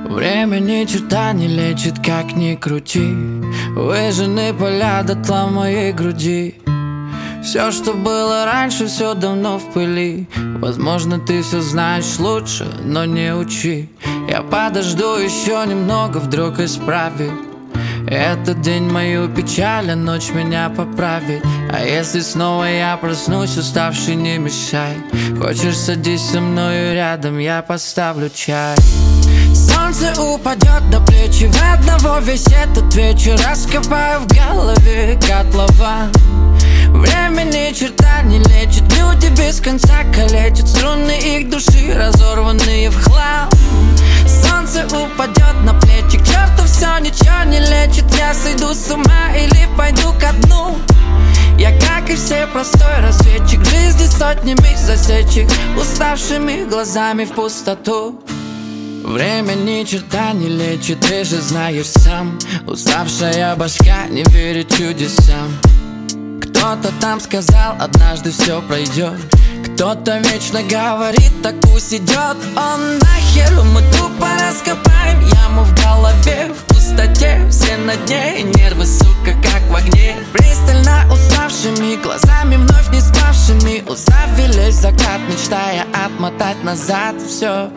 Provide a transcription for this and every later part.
Время ни черта не лечит, как ни крути. Выжжены поля дотла моей груди. Все, что было раньше, все давно в пыли. Возможно, ты все знаешь лучше, но не учи. Я подожду еще немного, вдруг исправит этот день мою печаль, а ночь меня поправит. А если снова я проснусь, уставший, не мешай. Хочешь, садись со мною рядом, я поставлю чай. Солнце упадет на плечи, в одного весь этот вечер. Раскопаю в голове котлован. Время ни черта не лечит, люди без конца калечат струны их души, разорванные в хлам. Солнце упадет на плечи, к черту все ничего не лечит. Я сойду с ума или пойду ко дну. Я, как и все, простой разведчик жизни сотнями засечек, уставшими глазами в пустоту. Время ни черта не лечит, ты же знаешь сам. Уставшая башка не верит чудесам. Кто-то там сказал, однажды все пройдет. Кто-то вечно говорит, так пусть идет он нахер. Мы тупо раскопаем яму в голове, в пустоте, все на дне. Нервы, сука, как в огне. Пристально уставшими глазами, вновь не спавшими, уставились в закат, мечтая отмотать назад все.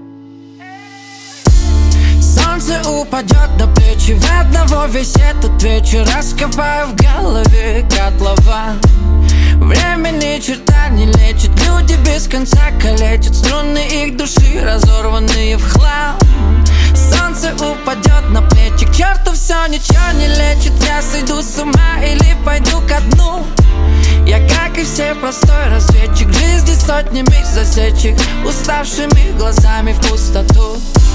Солнце упадет на плечи, в одного весь этот вечер. Раскопаю в голове котлован. Время ни черта не лечит, люди без конца калечат струны их души, разорванные в хлам. Солнце упадет на плечи, к черту все ничего не лечит. Я сойду с ума или пойду ко дну. Я, как и все, простой разведчик жизни сотнями засечек, уставшими глазами в пустоту.